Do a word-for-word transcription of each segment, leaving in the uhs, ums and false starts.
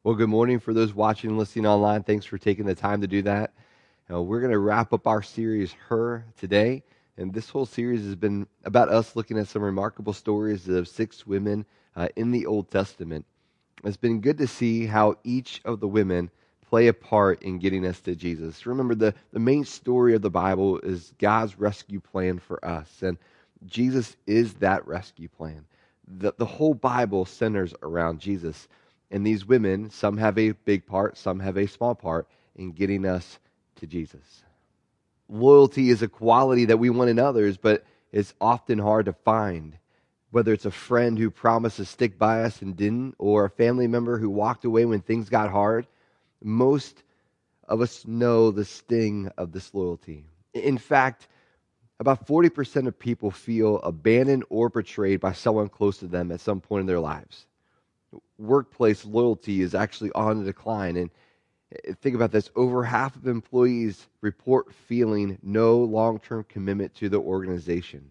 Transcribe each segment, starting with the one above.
Well, good morning for those watching and listening online. Thanks for taking the time to do that. Uh, we're going to wrap up our series, Her, today. And this whole series has been about us looking at some remarkable stories of six women uh, in the Old Testament. It's been good to see how each of the women play a part in getting us to Jesus. Remember, the, the main story of the Bible is God's rescue plan for us. And Jesus is that rescue plan. The, the whole Bible centers around Jesus. And these women, some have a big part, some have a small part in getting us to Jesus. Loyalty is a quality that we want in others, but it's often hard to find. Whether it's a friend who promised to stick by us and didn't, or a family member who walked away when things got hard, most of us know the sting of disloyalty. In fact, about forty percent of people feel abandoned or betrayed by someone close to them at some point in their lives. Workplace loyalty is actually on the decline. And think about this. Over half of employees report feeling no long-term commitment to the organization.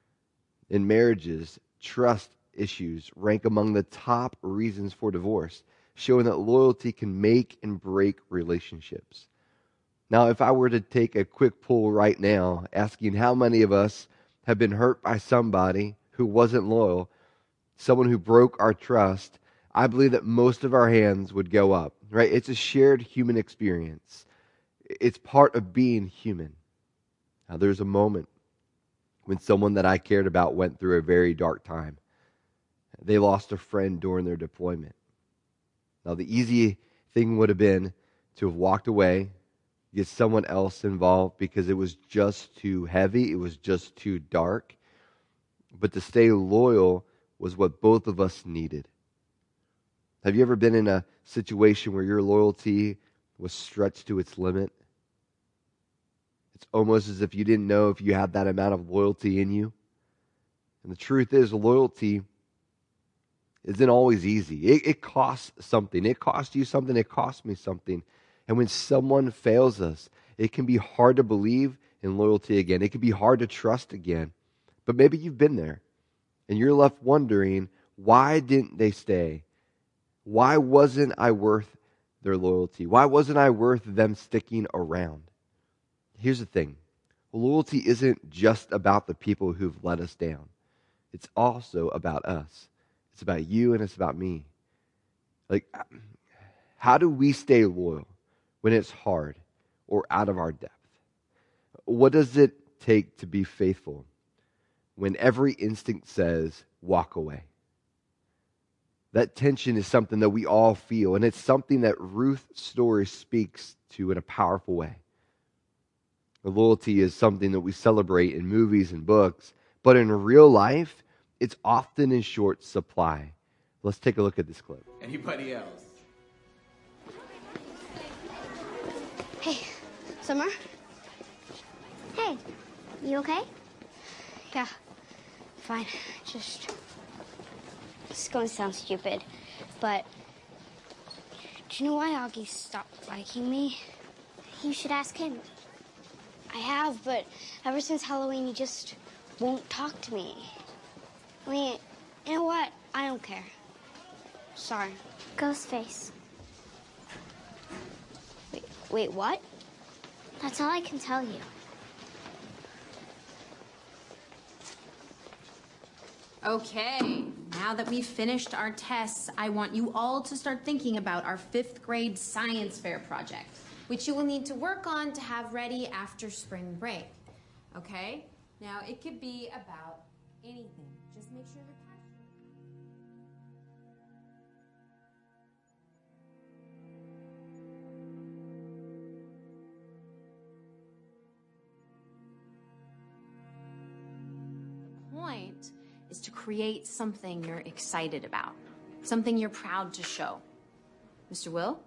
In marriages, trust issues rank among the top reasons for divorce, showing that loyalty can make and break relationships. Now, if I were to take a quick poll right now, asking how many of us have been hurt by somebody who wasn't loyal, someone who broke our trust, I believe that most of our hands would go up, right? It's a shared human experience. It's part of being human. Now, there's a moment when someone that I cared about went through a very dark time. They lost a friend during their deployment. Now, the easy thing would have been to have walked away, get someone else involved because it was just too heavy, it was just too dark. But to stay loyal was what both of us needed. Have you ever been in a situation where your loyalty was stretched to its limit? It's almost as if you didn't know if you had that amount of loyalty in you. And the truth is, loyalty isn't always easy. It, it costs something. It costs you something. It costs me something. And when someone fails us, it can be hard to believe in loyalty again. It can be hard to trust again. But maybe you've been there, and you're left wondering, why didn't they stay? Why wasn't I worth their loyalty? Why wasn't I worth them sticking around? Here's the thing. Loyalty isn't just about the people who've let us down. It's also about us. It's about you and it's about me. Like, how do we stay loyal when it's hard or out of our depth? What does it take to be faithful when every instinct says, walk away? That tension is something that we all feel, and it's something that Ruth's story speaks to in a powerful way. Loyalty is something that we celebrate in movies and books, but in real life, it's often in short supply. Let's take a look at this clip. Anybody else? Hey, Summer? Hey, you okay? Yeah, fine. Just, it's going to sound stupid, but do you know why Augie stopped liking me? You should ask him. I have, but ever since Halloween, he just won't talk to me. I mean, you know what? I don't care. Sorry. Ghostface. Wait, wait, what? That's all I can tell you. Okay, now that we've finished our tests, I want you all to start thinking about our fifth grade science fair project, which you will need to work on to have ready after spring break. Okay? Now, it could be about anything. Just make sure the point is to create something you're excited about, something you're proud to show. Mister Will?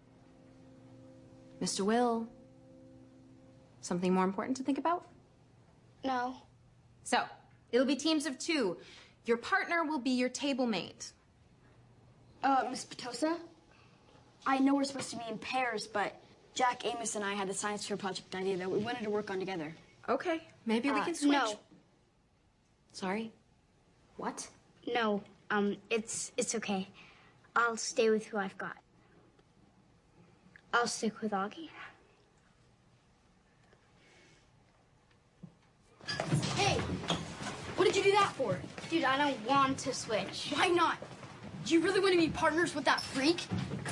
Mister Will? Something more important to think about? No. So, it'll be teams of two. Your partner will be your table mate. Uh, Miss Petosa? I know we're supposed to be in pairs, but Jack Amos and I had the science fair project idea that we wanted to work on together. Okay, maybe we Uh, can switch. no. Sorry? What? No, um, it's it's okay. I'll stay with who I've got. I'll stick with Augie. Hey, what did you do that for? Dude, I don't want to switch. Why not? Do you really want to be partners with that freak?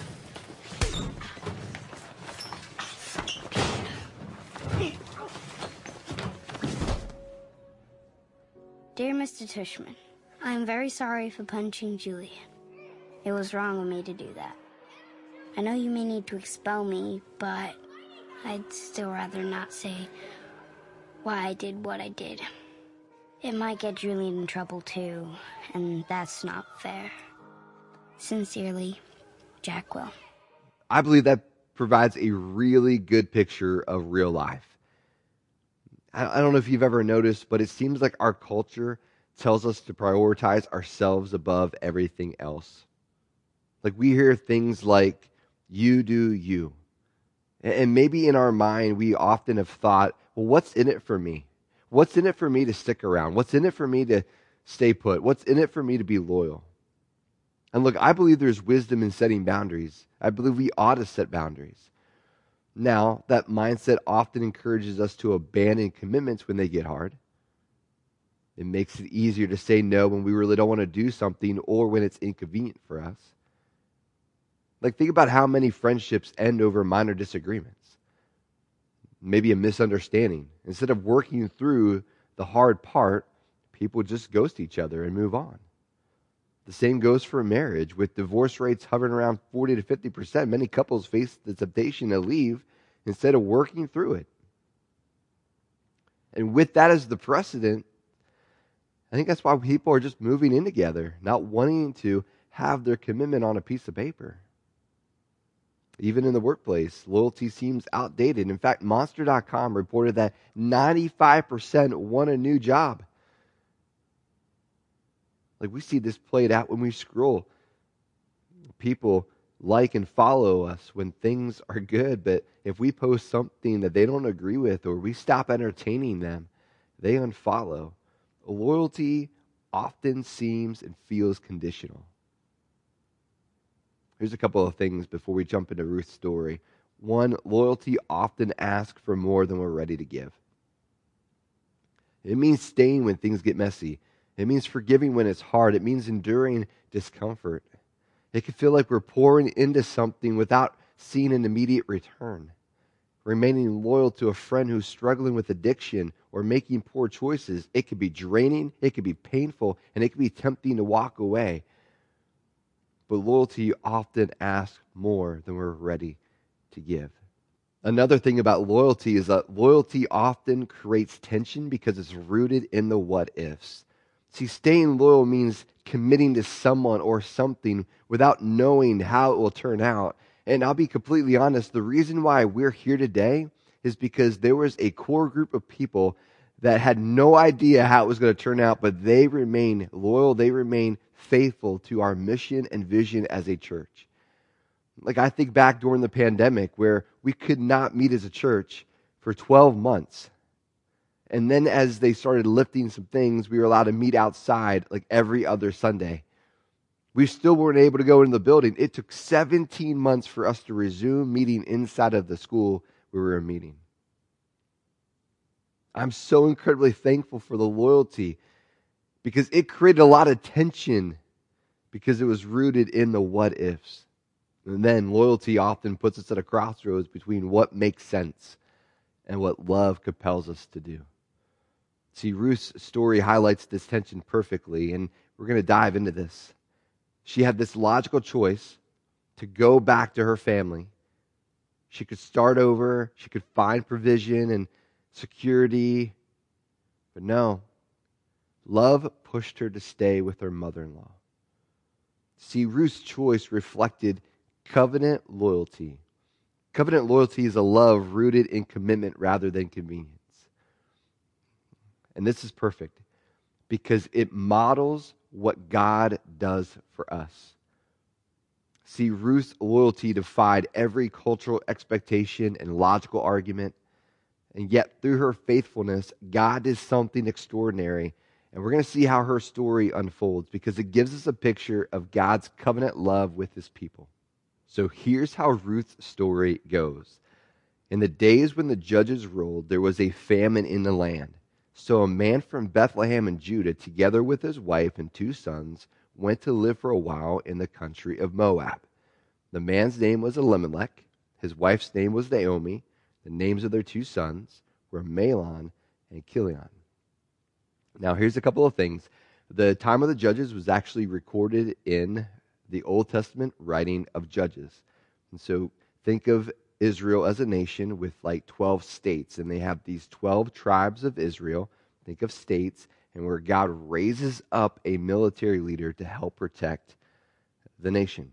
Dear Mister Tushman, I am very sorry for punching Julian. It was wrong of me to do that. I know you may need to expel me, but I'd still rather not say why I did what I did. It might get Julian in trouble too, and that's not fair. Sincerely, Jack Will. I believe that provides a really good picture of real life. I don't know if you've ever noticed, but it seems like our culture tells us to prioritize ourselves above everything else. Like we hear things like, you do you. And maybe in our mind, we often have thought, well, what's in it for me? What's in it for me to stick around? What's in it for me to stay put? What's in it for me to be loyal? And look, I believe there's wisdom in setting boundaries. I believe we ought to set boundaries. Now, that mindset often encourages us to abandon commitments when they get hard. It makes it easier to say no when we really don't want to do something or when it's inconvenient for us. Like, think about how many friendships end over minor disagreements. Maybe a misunderstanding. Instead of working through the hard part, people just ghost each other and move on. The same goes for marriage. With divorce rates hovering around forty to fifty percent, many couples face the temptation to leave instead of working through it. And with that as the precedent, I think that's why people are just moving in together, not wanting to have their commitment on a piece of paper. Even in the workplace, loyalty seems outdated. In fact, Monster dot com reported that ninety-five percent want a new job. Like, we see this played out when we scroll. People like and follow us when things are good, but if we post something that they don't agree with or we stop entertaining them, they unfollow. Loyalty often seems and feels conditional. Here's a couple of things before we jump into Ruth's story. One, loyalty often asks for more than we're ready to give. It means staying when things get messy. It means forgiving when it's hard. It means enduring discomfort. It can feel like we're pouring into something without seeing an immediate return. Remaining loyal to a friend who's struggling with addiction or making poor choices, it can be draining, it can be painful, and it can be tempting to walk away. But loyalty often asks more than we're ready to give. Another thing about loyalty is that loyalty often creates tension because it's rooted in the what-ifs. See, staying loyal means committing to someone or something without knowing how it will turn out. And I'll be completely honest, the reason why we're here today is because there was a core group of people that had no idea how it was going to turn out, but they remain loyal, they remain faithful to our mission and vision as a church. Like, I think back during the pandemic where we could not meet as a church for twelve months. And then as they started lifting some things, we were allowed to meet outside like every other Sunday. We still weren't able to go into the building. It took seventeen months for us to resume meeting inside of the school where we were meeting. I'm so incredibly thankful for the loyalty because it created a lot of tension because it was rooted in the what-ifs. And then loyalty often puts us at a crossroads between what makes sense and what love compels us to do. See, Ruth's story highlights this tension perfectly, and we're going to dive into this. She had this logical choice to go back to her family. She could start over. She could find provision and security. But no, love pushed her to stay with her mother-in-law. See, Ruth's choice reflected covenant loyalty. Covenant loyalty is a love rooted in commitment rather than convenience. And this is perfect because it models what God does for us. See, Ruth's loyalty defied every cultural expectation and logical argument. And yet, through her faithfulness, God did something extraordinary. And we're going to see how her story unfolds because it gives us a picture of God's covenant love with his people. So here's how Ruth's story goes. In the days when the judges ruled, there was a famine in the land. So a man from Bethlehem in Judah, together with his wife and two sons, went to live for a while in the country of Moab. The man's name was Elimelech. His wife's name was Naomi. The names of their two sons were Mahlon and Chilion. Now, here's a couple of things. The time of the judges was actually recorded in the Old Testament writing of Judges. And so think of Israel as a nation with like twelve states, and they have these twelve tribes of Israel. Think of states, and where God raises up a military leader to help protect the nation.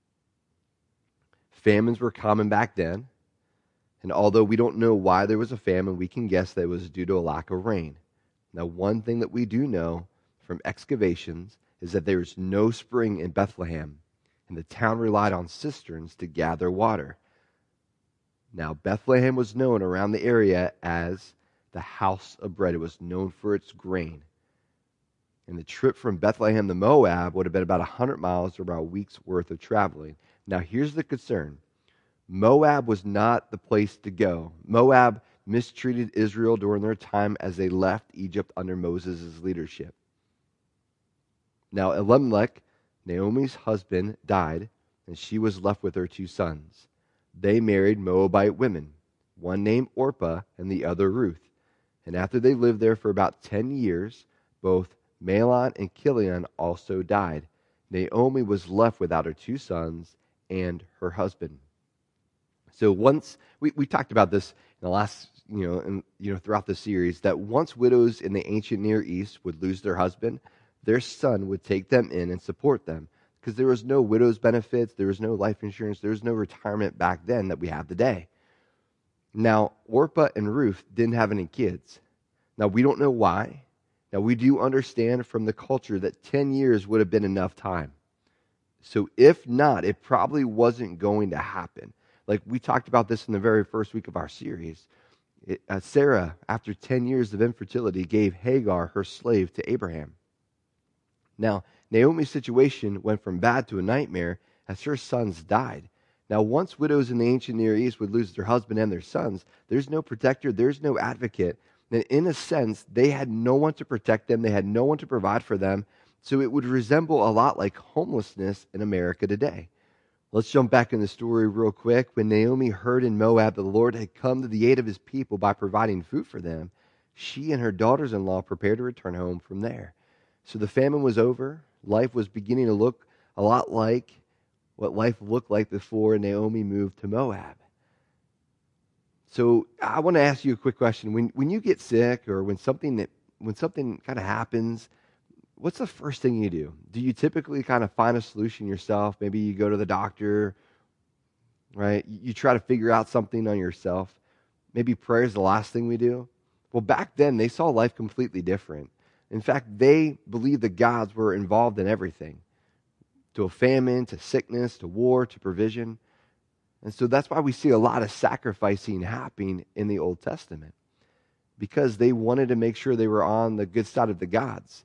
Famines were common back then, and although we don't know why there was a famine, we can guess that it was due to a lack of rain. Now, one thing that we do know from excavations is that there is no spring in Bethlehem, and the town relied on cisterns to gather water. Now, Bethlehem was known around the area as the house of bread. It was known for its grain. And the trip from Bethlehem to Moab would have been about one hundred miles or about a week's worth of traveling. Now, here's the concern. Moab was not the place to go. Moab mistreated Israel during their time as they left Egypt under Moses' leadership. Now, Elimelech, Naomi's husband, died, and she was left with her two sons. They married Moabite women, one named Orpah and the other Ruth. And after they lived there for about ten years, both Mahlon and Chilion also died. Naomi was left without her two sons and her husband. So once, we, we talked about this in the last, you know, and, you know, throughout the series, that once widows in the ancient Near East would lose their husband, their son would take them in and support them. Because there was no widow's benefits, there was no life insurance, there was no retirement back then that we have today. Now, Orpah and Ruth didn't have any kids. Now, we don't know why. Now, we do understand from the culture that ten years would have been enough time. So if not, it probably wasn't going to happen. Like we talked about this in the very first week of our series. It, uh, Sarah, after ten years of infertility, gave Hagar, her slave, to Abraham. Now, Naomi's situation went from bad to a nightmare as her sons died. Now, once widows in the ancient Near East would lose their husband and their sons, there's no protector, there's no advocate. And in a sense, they had no one to protect them, they had no one to provide for them, so it would resemble a lot like homelessness in America today. Let's jump back in the story real quick. When Naomi heard in Moab that the Lord had come to the aid of his people by providing food for them, she and her daughters-in-law prepared to return home from there. So the famine was over. Life was beginning to look a lot like what life looked like before Naomi moved to Moab. So I want to ask you a quick question. When when you get sick or when something that when something kind of happens, what's the first thing you do? Do you typically kind of find a solution yourself? Maybe you go to the doctor, right? You try to figure out something on yourself. Maybe prayer is the last thing we do. Well, back then, they saw life completely different. In fact, they believed the gods were involved in everything, to a famine, to sickness, to war, to provision. And so that's why we see a lot of sacrificing happening in the Old Testament, because they wanted to make sure they were on the good side of the gods.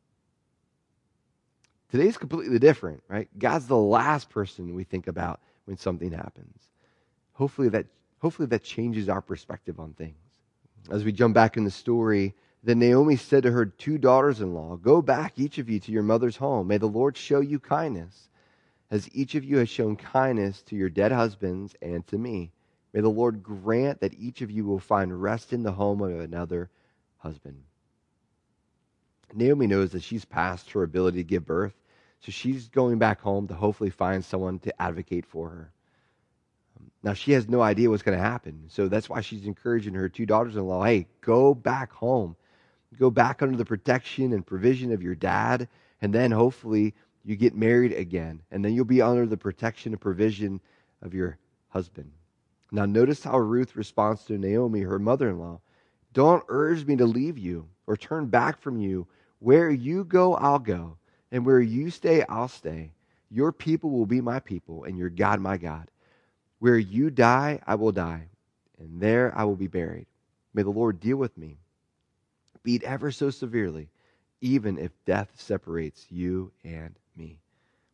Today's completely different, right? God's the last person we think about when something happens. Hopefully that, hopefully that changes our perspective on things. As we jump back in the story, then Naomi said to her two daughters-in-law, "Go back, each of you, to your mother's home. May the Lord show you kindness, as each of you has shown kindness to your dead husbands and to me. May the Lord grant that each of you will find rest in the home of another husband." Naomi knows that she's past her ability to give birth, so she's going back home to hopefully find someone to advocate for her. Now, she has no idea what's going to happen, so that's why she's encouraging her two daughters-in-law, hey, go back home. Go back under the protection and provision of your dad, and then hopefully you get married again, and then you'll be under the protection and provision of your husband. Now, notice how Ruth responds to Naomi, her mother-in-law. "Don't urge me to leave you or turn back from you. Where you go, I'll go, and where you stay, I'll stay. Your people will be my people, and your God, my God. Where you die, I will die, and there I will be buried. May the Lord deal with me, be it ever so severely, even if death separates you and me."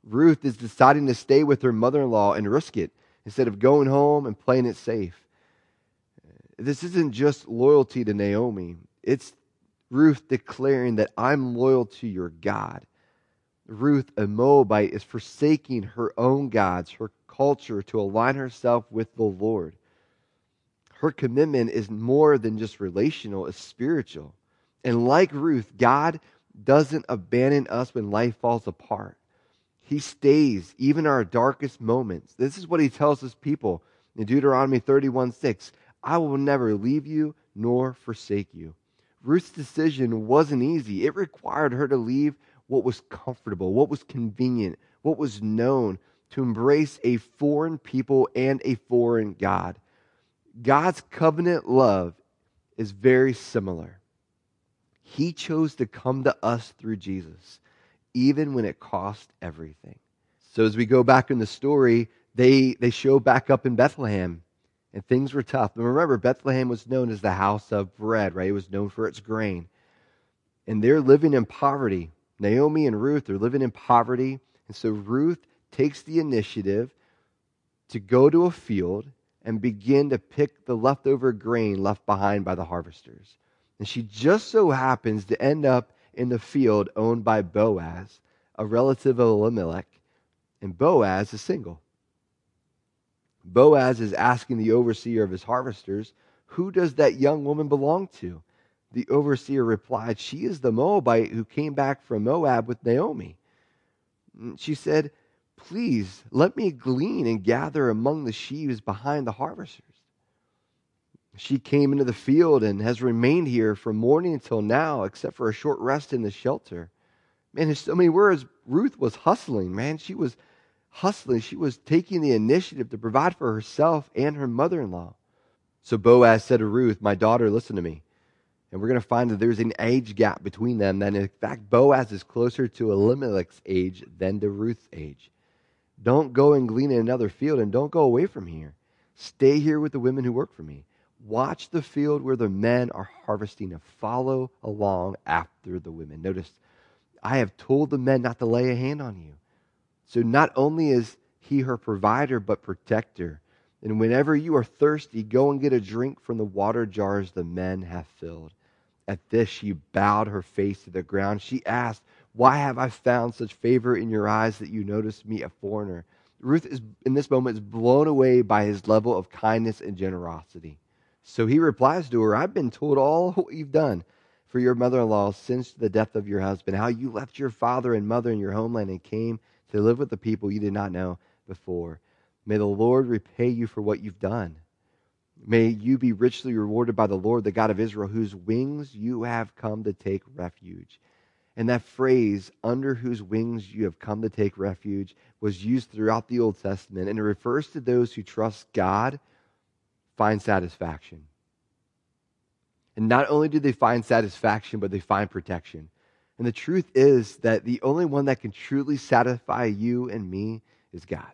Ruth is deciding to stay with her mother-in-law and risk it instead of going home and playing it safe. This isn't just loyalty to Naomi. It's Ruth declaring that I'm loyal to your God. Ruth, a Moabite, is forsaking her own gods, her culture, to align herself with the Lord. Her commitment is more than just relational, it's spiritual. And like Ruth, God doesn't abandon us when life falls apart. He stays even in our darkest moments. This is what he tells his people in Deuteronomy thirty-one six. I will never leave you nor forsake you. Ruth's decision wasn't easy. It required her to leave what was comfortable, what was convenient, what was known, to embrace a foreign people and a foreign God. God's covenant love is very similar. He chose to come to us through Jesus, even when it cost everything. So as we go back in the story, they, they show back up in Bethlehem, and things were tough. And remember, Bethlehem was known as the house of bread, right? It was known for its grain. And they're living in poverty. Naomi and Ruth are living in poverty. And so Ruth takes the initiative to go to a field and begin to pick the leftover grain left behind by the harvesters. And she just so happens to end up in the field owned by Boaz, a relative of Elimelech. And Boaz is single. Boaz is asking the overseer of his harvesters, who does that young woman belong to? The overseer replied, she is the Moabite who came back from Moab with Naomi. She said, please let me glean and gather among the sheaves behind the harvesters. She came into the field and has remained here from morning until now, except for a short rest in the shelter. Man, in so many words, Ruth was hustling, man. She was hustling. She was taking the initiative to provide for herself and her mother-in-law. So Boaz said to Ruth, my daughter, listen to me. And we're going to find that there's an age gap between them. That in fact, Boaz is closer to Elimelech's age than to Ruth's age. Don't go and glean in another field, and don't go away from here. Stay here with the women who work for me. Watch the field where the men are harvesting and follow along after the women. Notice, I have told the men not to lay a hand on you. So not only is he her provider, but protector. And whenever you are thirsty, go and get a drink from the water jars the men have filled. At this, she bowed her face to the ground. She asked, why have I found such favor in your eyes that you notice me a foreigner? Ruth is, in this moment, is blown away by his level of kindness and generosity. So he replies to her, I've been told all what you've done for your mother-in-law since the death of your husband, how you left your father and mother in your homeland and came to live with the people you did not know before. May the Lord repay you for what you've done. May you be richly rewarded by the Lord, the God of Israel, whose wings you have come to take refuge. And that phrase, under whose wings you have come to take refuge, was used throughout the Old Testament, and it refers to those who trust God, find satisfaction. And not only do they find satisfaction, but they find protection. And the truth is that the only one that can truly satisfy you and me is God.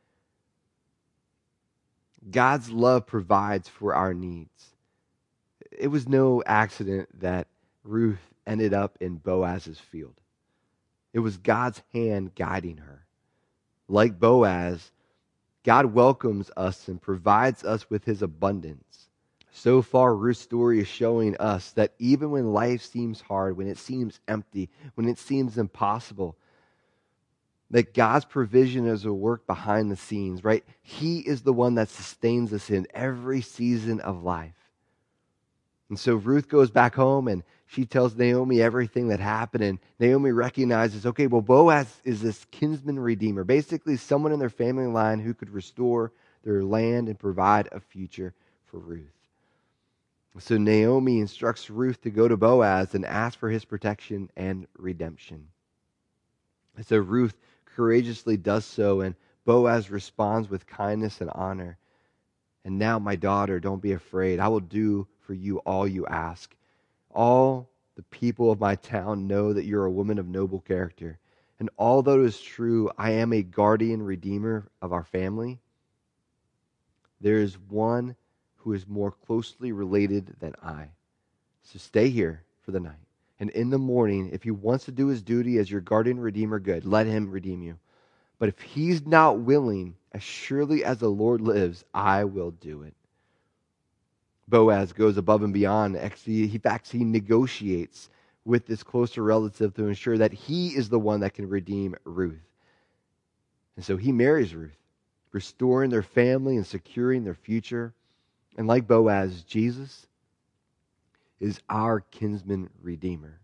God's love provides for our needs. It was no accident that Ruth ended up in Boaz's field. It was God's hand guiding her. Like Boaz, God welcomes us and provides us with his abundance. So far, Ruth's story is showing us that even when life seems hard, when it seems empty, when it seems impossible, that God's provision is a work behind the scenes, right? He is the one that sustains us in every season of life. And so Ruth goes back home and she tells Naomi everything that happened. And Naomi recognizes, okay, well, Boaz is this kinsman redeemer, basically someone in their family line who could restore their land and provide a future for Ruth. So Naomi instructs Ruth to go to Boaz and ask for his protection and redemption. And so Ruth courageously does so, and Boaz responds with kindness and honor. And now, my daughter, don't be afraid. I will do for you all you ask. All the people of my town know that you're a woman of noble character. And although it is true, I am a guardian redeemer of our family, there is one who is more closely related than I. So stay here for the night. And in the morning, if he wants to do his duty as your guardian redeemer, good, let him redeem you. But if he's not willing, as surely as the Lord lives, I will do it. Boaz goes above and beyond. Actually, in fact, he negotiates with this closer relative to ensure that he is the one that can redeem Ruth. And so he marries Ruth, restoring their family and securing their future. And like Boaz, Jesus is our kinsman redeemer.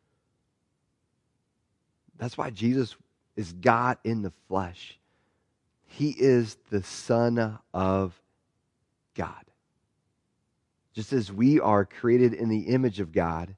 That's why Jesus is God in the flesh. He is the Son of God. Just as we are created in the image of God,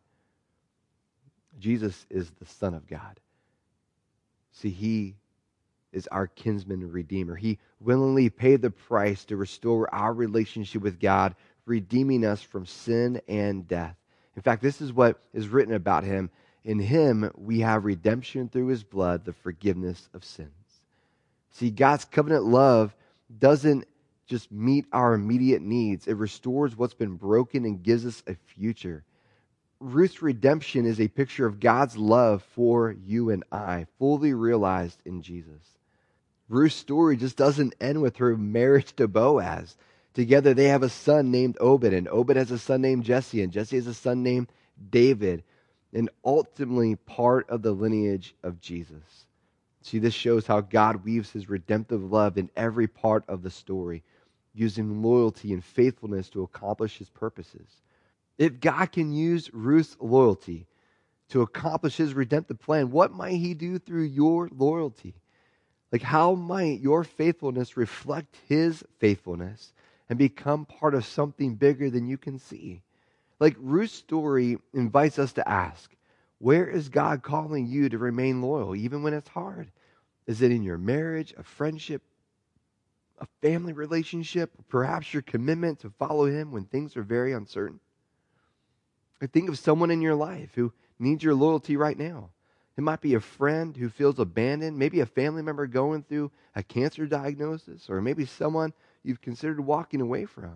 Jesus is the Son of God. See, he is our kinsman redeemer. He willingly paid the price to restore our relationship with God, redeeming us from sin and death. In fact, this is what is written about him. In him, we have redemption through his blood, the forgiveness of sins. See, God's covenant love doesn't just meet our immediate needs. It restores what's been broken and gives us a future. Ruth's redemption is a picture of God's love for you and I, fully realized in Jesus. Ruth's story just doesn't end with her marriage to Boaz. Together they have a son named Obed, and Obed has a son named Jesse, and Jesse has a son named David, and ultimately part of the lineage of Jesus. See, this shows how God weaves his redemptive love in every part of the story, using loyalty and faithfulness to accomplish his purposes. If God can use Ruth's loyalty to accomplish his redemptive plan, what might he do through your loyalty? Like, how might your faithfulness reflect his faithfulness and become part of something bigger than you can see? Like, Ruth's story invites us to ask, where is God calling you to remain loyal, even when it's hard? Is it in your marriage, a friendship, a family relationship, perhaps your commitment to follow him when things are very uncertain? Or think of someone in your life who needs your loyalty right now. It might be a friend who feels abandoned, maybe a family member going through a cancer diagnosis, or maybe someone you've considered walking away from.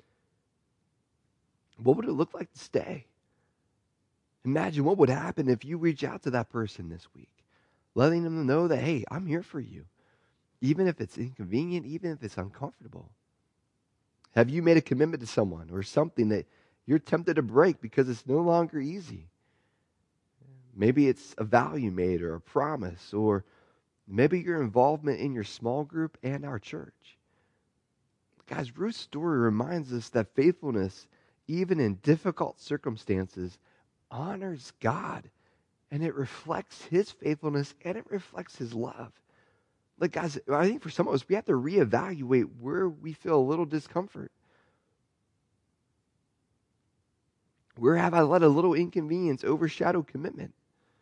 What would it look like to stay? Imagine what would happen if you reach out to that person this week, letting them know that, hey, I'm here for you, even if it's inconvenient, even if it's uncomfortable. Have you made a commitment to someone or something that you're tempted to break because it's no longer easy? Maybe it's a vow you made or a promise, or maybe your involvement in your small group and our church. Guys, Ruth's story reminds us that faithfulness, even in difficult circumstances, honors God, and it reflects his faithfulness and it reflects his love. Like, guys, I think for some of us, we have to reevaluate where we feel a little discomfort. Where have I let a little inconvenience overshadow commitment?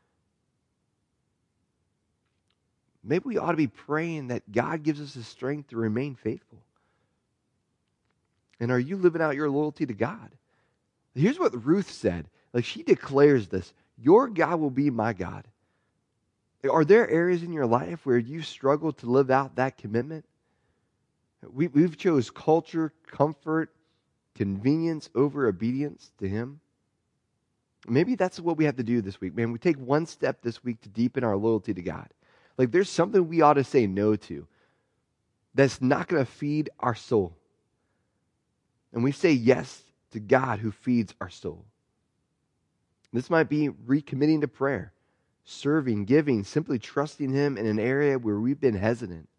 Maybe we ought to be praying that God gives us the strength to remain faithful. And are you living out your loyalty to God? Here's what Ruth said. Like, she declares this: your God will be my God. Are there areas in your life where you struggle to live out that commitment? We, we've chose culture, comfort, convenience over obedience to him. Maybe that's what we have to do this week, man. We take one step this week to deepen our loyalty to God. Like, there's something we ought to say no to that's not going to feed our soul. And we say yes to God who feeds our soul. This might be recommitting to prayer, serving, giving, simply trusting him in an area where we've been hesitant.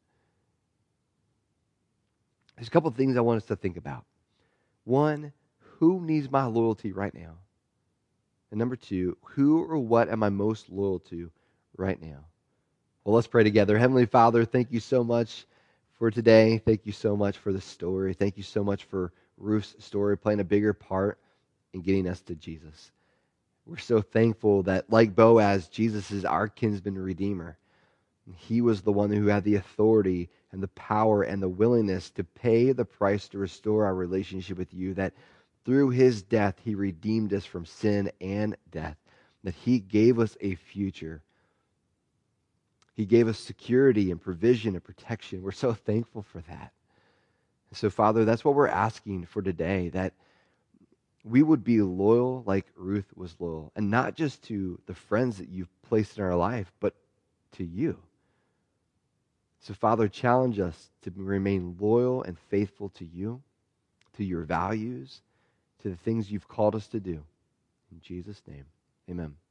There's a couple of things I want us to think about. One, who needs my loyalty right now? And number two, who or what am I most loyal to right now? Well, let's pray together. Heavenly Father, thank you so much for today. Thank you so much for the story. Thank you so much for Ruth's story playing a bigger part in getting us to Jesus. We're so thankful that, like Boaz, Jesus is our kinsman redeemer. He was the one who had the authority and the power and the willingness to pay the price to restore our relationship with you, that through his death, he redeemed us from sin and death, that he gave us a future. He gave us security and provision and protection. We're so thankful for that. So, Father, that's what we're asking for today, that we would be loyal like Ruth was loyal, and not just to the friends that you've placed in our life, but to you. So, Father, challenge us to remain loyal and faithful to you, to your values, to the things you've called us to do. In Jesus' name, amen.